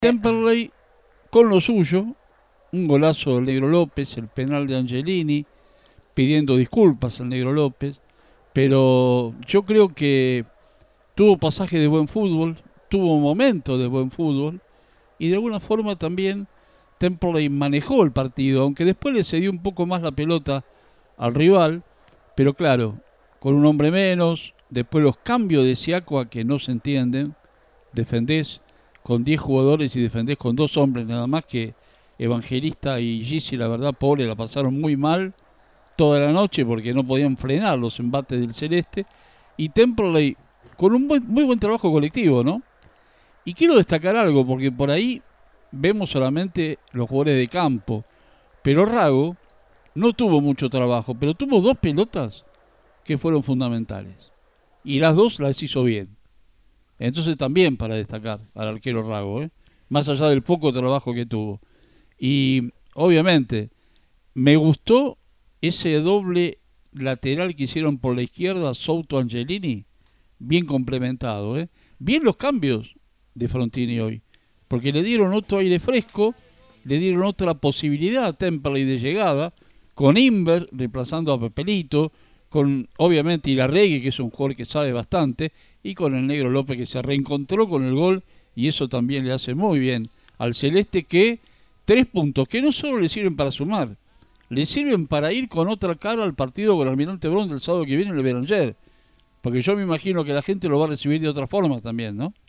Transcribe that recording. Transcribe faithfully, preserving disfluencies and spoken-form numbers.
Temperley con lo suyo, un golazo del Negro López, el penal de Angelini, pidiendo disculpas al Negro López, pero yo creo que tuvo pasaje de buen fútbol, tuvo momentos de buen fútbol y de alguna forma también Temperley manejó el partido, aunque después le cedió un poco más la pelota al rival, pero claro, con un hombre menos, después los cambios de Siakwa que no se entienden, defendés con diez jugadores y defendés con dos hombres nada más, que Evangelista y Gizzi, la verdad, pobre, la pasaron muy mal toda la noche porque no podían frenar los embates del Celeste. Y Temperley con un buen, muy buen trabajo colectivo, ¿no? Y quiero destacar algo, porque por ahí vemos solamente los jugadores de campo, pero Rago no tuvo mucho trabajo, pero tuvo dos pelotas que fueron fundamentales. Y las dos las hizo bien. Entonces también para destacar al arquero Rago, ¿eh? Más allá del poco trabajo que tuvo. Y obviamente me gustó ese doble lateral que hicieron por la izquierda, Souto Angelini, bien complementado. ¿eh? Bien los cambios de Frontini hoy, porque le dieron otro aire fresco, le dieron otra posibilidad a Temperley de llegada, con Inver reemplazando a Pepelito, con obviamente Ilarregui, que es un jugador que sabe bastante, y con el Negro López, que se reencontró con el gol, y eso también le hace muy bien al Celeste, que tres puntos que no solo le sirven para sumar, le sirven para ir con otra cara al partido con Almirante Brown del sábado que viene en el Belanger, porque yo me imagino que la gente lo va a recibir de otra forma también, ¿no?